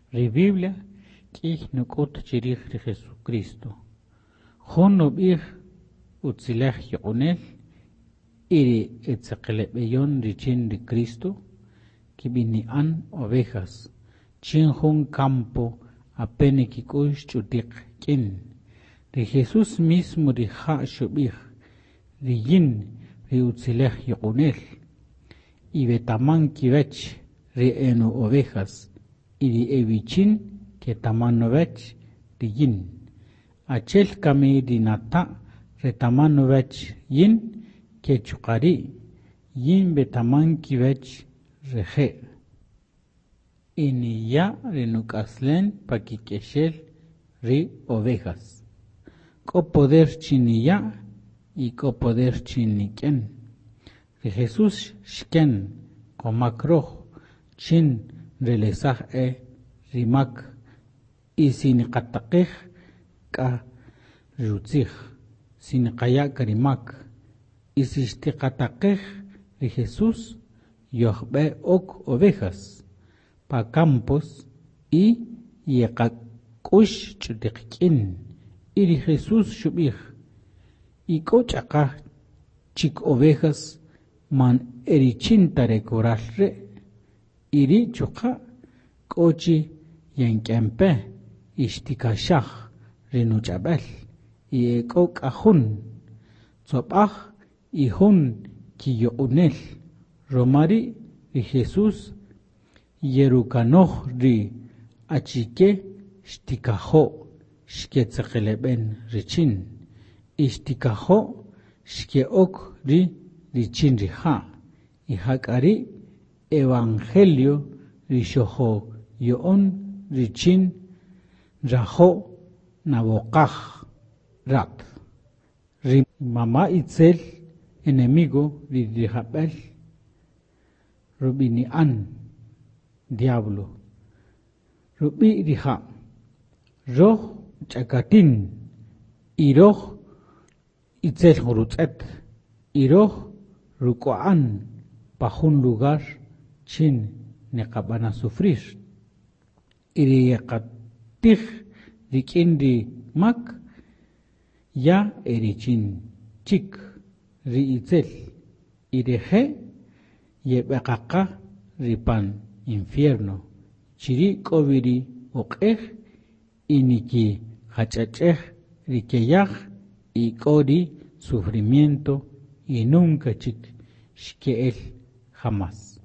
Ri Biblia k'ih nuk'ut chirij ri Jesucristo. Jun nub'ij utzilaj yuq'unel y ri etzaqeleb'eyon richin ri Cristo kib'ini'an ovejas chin jun campo apenas kik'ux ch'utiq k'in. Ri Jesús mismo ri ja' xub'ij ri yin ri utzilaj yuq'unel y betaman kib'ech ri enu ovejas y ri ebichin que taman novech ri yin. Achel kami ri nata' re taman novech yin que chuqari yin betaman kib'ech re je'. Y ni ya ri nuk'aslen pa kik'exel ri ovejas. K'o poder chini ya y k'o poder chini k'en. Ri Jesús xken qomak roj chin relesaj ri mak y siniqataqij k'a rutzij siniqaya' ri mak y si xtiqataqij ri Jesús yojb'e ok ovejas pa campos y yeqak'ux ch'utiq k'in y ri Jesús xub'ij y k'o ch'aqaj chik ovejas man erichin tarekoral re' y ri chuqa k'o chi yenk'empe y xtikaxaj ri nuch'ab'el y k'o k'ajun tz'ob'aj y jun kiyuq'unel romari ri Jesús yerukanoj ri achike xtikajo' xketzaqeleb'en richin y xtikajo' xke'ok ri richin ri ja' y jak'ari evangelio ri xojoyo'on richin rajo' nawoqaj rat. Ri mama itzel enemigo ri jab'el rub'ini'an diablo rub'i ri ja' roj ch'akatin y roj itzel jurutz'et y roj ruk'o'an pa jun lugar chin niqab'ana sufrir y ri yeqatij rik'in ri mak ya erichin chik ri itzel y ri je' yeb'eqaqa ri pan infierno chiri k'obi ri uq'ej y niki jach'ach'ej ri keyaj y k'o ri sufrimiento y nunca chik xke'el jamás.